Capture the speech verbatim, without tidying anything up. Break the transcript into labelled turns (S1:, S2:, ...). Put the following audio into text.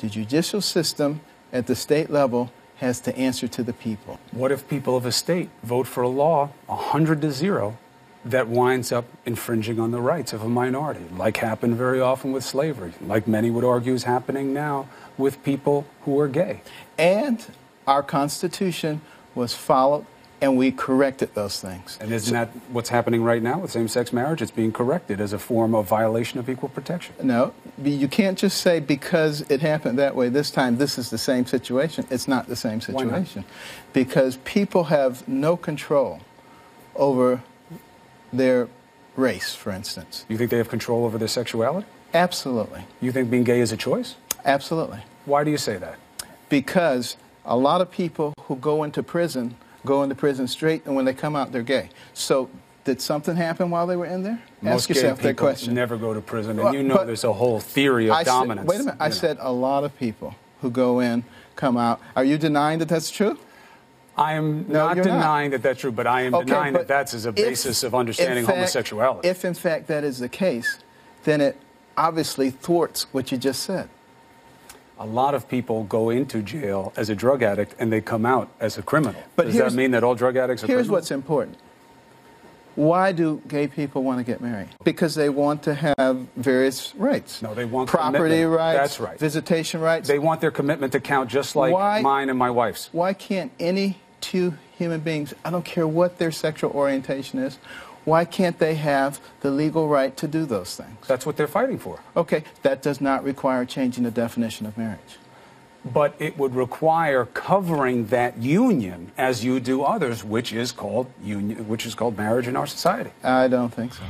S1: The judicial system at the state level has to answer to the people.
S2: What if people of a state vote for a law, a hundred to zero, that winds up infringing on the rights of a minority, like happened very often with slavery, like many would argue is happening now with people who are gay?
S1: And our Constitution was followed, and we corrected those things.
S2: And isn't that what's happening right now with same-sex marriage? It's being corrected as a form of violation of equal protection.
S1: No, you can't just say because it happened that way this time, this is the same situation. It's not the same situation. Because people have no control over their race, for instance.
S2: You think they have control over their sexuality?
S1: Absolutely.
S2: You think being gay is a choice?
S1: Absolutely.
S2: Why do you say that?
S1: Because a lot of people who go into prison go into prison straight, and when they come out, they're gay. So did something happen while they were in there?
S2: Most
S1: Ask yourself
S2: gay
S1: that
S2: people
S1: question.
S2: Never go to prison, and
S1: Well,
S2: you know there's a whole theory of
S1: I
S2: dominance.
S1: Said, wait a minute. I
S2: know.
S1: said a lot of people who go in, come out. Are you denying that that's true?
S2: I am
S1: No,
S2: not
S1: you're
S2: denying
S1: not.
S2: that that's true, but I am
S1: Okay,
S2: denying
S1: but
S2: that that's as a
S1: if,
S2: basis of understanding
S1: in fact,
S2: homosexuality.
S1: If, in fact, that is the case, then it obviously thwarts what you just said.
S2: A lot of people go into jail as a drug addict and they come out as a criminal.
S1: But
S2: Does that
S1: here's-
S2: mean that all drug addicts are
S1: Here's
S2: criminals?
S1: what's important. Why do gay people want to get married? Because they want to have various rights.
S2: No, they want
S1: property
S2: commitment.
S1: rights.
S2: That's right.
S1: Visitation rights.
S2: They want their commitment to count just like
S1: Why-
S2: mine and my wife's.
S1: Why can't any two human beings, I don't care what their sexual orientation is, why can't they have the legal right to do those things?
S2: That's what they're fighting for.
S1: Okay, that does not require changing the definition of marriage.
S2: But it would require covering that union as you do others, which is called union, which is called marriage in our society.
S1: I don't think so.